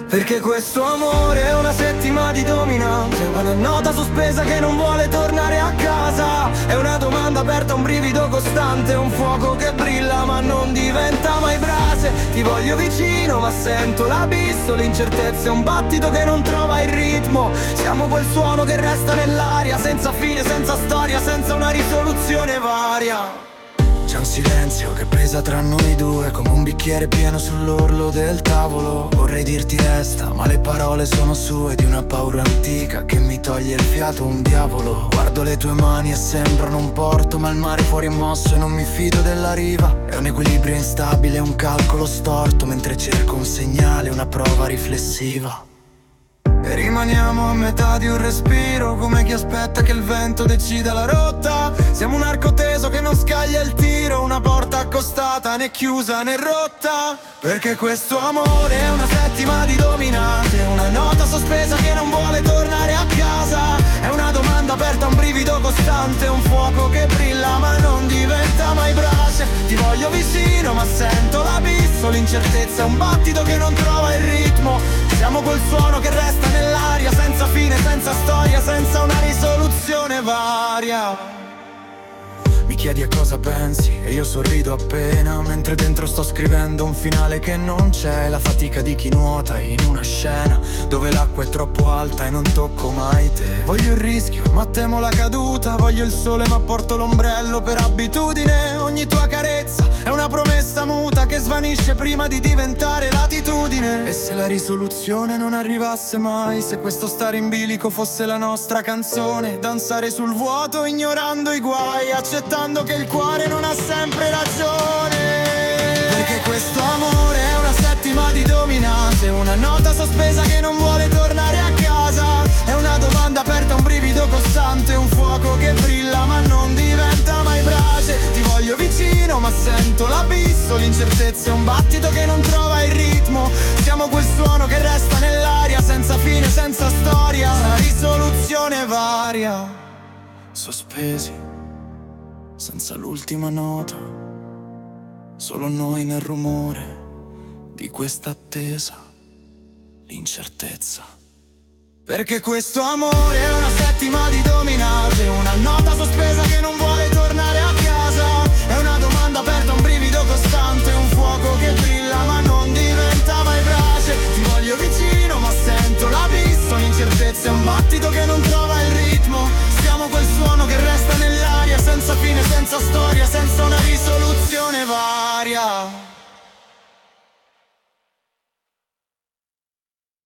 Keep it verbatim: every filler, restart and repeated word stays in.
Perché questo amore è una settima di dominanza, è una nota sospesa che non vuole tornare a casa. È una domanda aperta, un brivido costante, un fuoco che brilla ma non diventa mai brase. Ti voglio vicino ma sento l'abisso, l'incertezza è un battito che non trova il ritmo. Siamo quel suono che resta nell'aria, senza fine, senza storia, senza una risoluzione varia. C'è un silenzio che pesa tra noi due, come un bicchiere pieno sull'orlo del tavolo. Vorrei dirti resta, ma le parole sono sue, di una paura antica che mi toglie il fiato, un diavolo. Guardo le tue mani e sembrano un porto, ma il mare fuori è mosso e non mi fido della riva. È un equilibrio instabile, un calcolo storto, mentre cerco un segnale, una prova riflessiva. E rimaniamo a metà di un respiro, come chi aspetta che il vento decida la rotta. Siamo un arco teso che non scaglia il tiro, una porta accostata né chiusa né rotta. Perché questo amore è una settima di dominante, una nota sospesa che non vuole tornare a casa. È una domanda aperta, un brivido costante, un fuoco che brilla ma non diventa mai brace. Ti voglio vicino ma sento l'abisso, l'incertezza è un battito che non trova il ritmo. Siamo quel suono che resta nell'aria, senza fine, senza storia, senza una risoluzione varia. Mi chiedi a cosa pensi e io sorrido appena, mentre dentro sto scrivendo un finale che non c'è. La fatica di chi nuota in una scena dove l'acqua è troppo alta e non tocco mai te. Voglio il rischio ma temo la caduta, voglio il sole ma porto l'ombrello per abitudine. Ogni tua carezza è una promessa muta che svanisce prima di diventare latitudine. E se la risoluzione non arrivasse mai, se questo stare in bilico fosse la nostra canzone, danzare sul vuoto ignorando i guai, accettando che il cuore non ha sempre ragione. Perché questo amore è una settima di dominante, una nota sospesa che non vuole tornare a casa. È una domanda aperta, un brivido costante, un fuoco che brilla ma non diventa mai brace. Ti voglio vicino ma sento l'abisso, l'incertezza è un battito che non trova il ritmo. Siamo quel suono che resta nell'aria, senza fine, senza storia, una risoluzione varia. Sospesi, senza l'ultima nota, solo noi nel rumore di questa attesa, l'incertezza. Perché questo amore è una settima di dominante, una nota sospesa che non vuole tornare a casa. È una domanda aperta, un brivido costante, un fuoco che brilla ma non diventa mai brace. Ti voglio vicino ma sento l'abisso, l'incertezza è un battito che non trova il ritmo. Siamo quel suono che resta nell'aria, senza fine, senza storia, senza una risoluzione